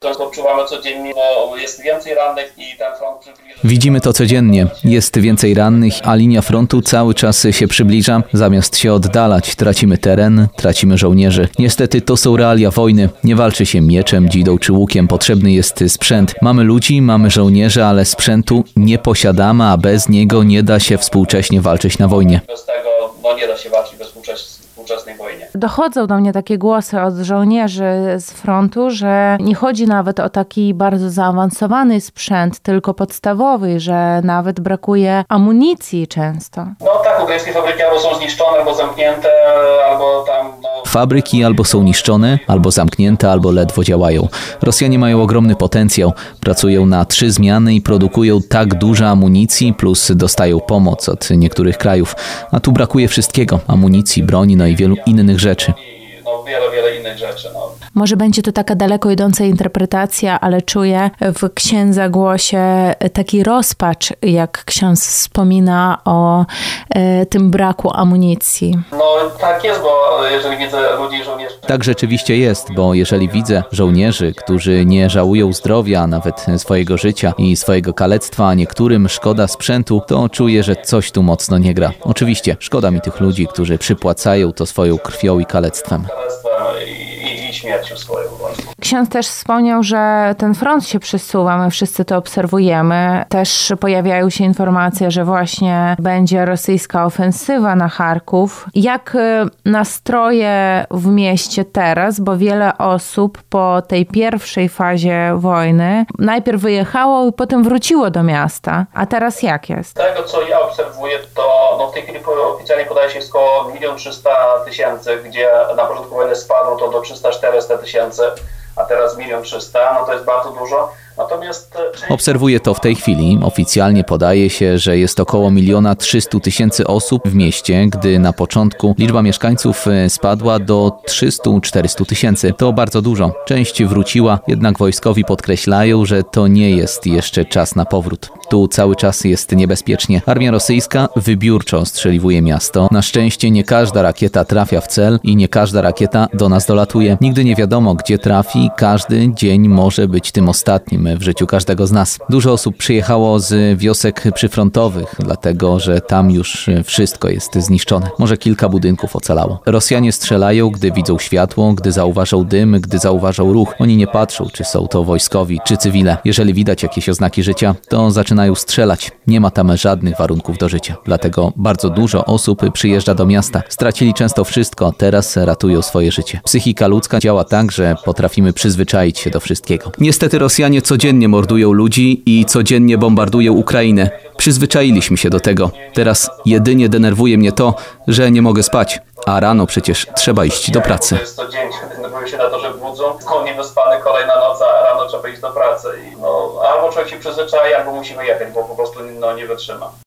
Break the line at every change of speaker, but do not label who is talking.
To odczuwamy codziennie, bo jest więcej rannych i ten front przybliża.
Widzimy to codziennie. Jest więcej rannych, a linia frontu cały czas się przybliża. Zamiast się oddalać, tracimy teren, tracimy żołnierzy. Niestety to są realia wojny. Nie walczy się mieczem, dzidą czy łukiem. Potrzebny jest sprzęt. Mamy ludzi, mamy żołnierzy, ale sprzętu nie posiadamy, a bez niego nie da się współcześnie walczyć na wojnie.
Bez tego nie da się walczyć we współczesnej wojnie.
Dochodzą do mnie takie głosy od żołnierzy z frontu, że nie chodzi nawet o taki bardzo zaawansowany sprzęt, tylko podstawowy, że nawet brakuje amunicji często.
No tak, ukraińskie fabryki albo są zniszczone, albo zamknięte, albo tam...
Fabryki albo są niszczone, albo zamknięte, albo ledwo działają. Rosjanie mają ogromny potencjał. Pracują na 3 zmiany i produkują tak dużo amunicji, plus dostają pomoc od niektórych krajów. A tu brakuje wszystkiego. Amunicji, broni, no i wielu innych rzeczy.
No wiele innych rzeczy.
Może będzie to taka daleko idąca interpretacja, ale czuję w księdza głosie taki rozpacz, jak ksiądz wspomina o tym braku amunicji.
No tak jest, bo jeżeli widzę ludzi i żołnierzy...
Tak rzeczywiście jest, bo jeżeli widzę żołnierzy, którzy nie żałują zdrowia, nawet swojego życia i swojego kalectwa, a niektórym szkoda sprzętu, to czuję, że coś tu mocno nie gra. Oczywiście, szkoda mi tych ludzi, którzy przypłacają to swoją krwią i kalectwem.
I śmiercią swoją właśnie.
Ksiądz też wspomniał, że ten front się przesuwa, my wszyscy to obserwujemy. Też pojawiają się informacje, że właśnie będzie rosyjska ofensywa na Charków. Jak nastroje w mieście teraz, bo wiele osób po tej pierwszej fazie wojny najpierw wyjechało i potem wróciło do miasta. A teraz jak jest?
Z tego, co ja obserwuję, to w tej chwili oficjalnie podaje się około 1 300 000, gdzie na początku wojny spadło to do 300-400 tysięcy, a teraz 1 300 000, no to jest bardzo dużo. Natomiast
obserwuję to w tej chwili. Oficjalnie podaje się, że jest około 1 300 000 osób w mieście, gdy na początku liczba mieszkańców spadła do 300-400 tysięcy. To bardzo dużo. Część wróciła, jednak wojskowi podkreślają, że to nie jest jeszcze czas na powrót. Tu cały czas jest niebezpiecznie. Armia rosyjska wybiórczo ostrzeliwuje miasto. Na szczęście nie każda rakieta trafia w cel i nie każda rakieta do nas dolatuje. Nigdy nie wiadomo, gdzie trafi. Każdy dzień może być tym ostatnim w życiu każdego z nas. Dużo osób przyjechało z wiosek przyfrontowych, dlatego że tam już wszystko jest zniszczone. Może kilka budynków ocalało. Rosjanie strzelają, gdy widzą światło, gdy zauważą dym, gdy zauważą ruch. Oni nie patrzą, czy są to wojskowi, czy cywile. Jeżeli widać jakieś oznaki życia, to zaczynają strzelać. Nie ma tam żadnych warunków do życia. Dlatego bardzo dużo osób przyjeżdża do miasta. Stracili często wszystko, a teraz ratują swoje życie. Psychika ludzka działa tak, że potrafimy przyzwyczaić się do wszystkiego. Niestety Rosjanie codziennie mordują ludzi i codziennie bombardują Ukrainę. Przyzwyczailiśmy się do tego. Teraz jedynie denerwuje mnie to, że nie mogę spać, a rano przecież trzeba iść do pracy.
To jest codziennie, denerwują się na to, że budzą, niewyspany kolejna noc, a rano trzeba iść do pracy. I albo człowiek się przyzwyczai, albo musi wyjechać, bo po prostu nie wytrzyma.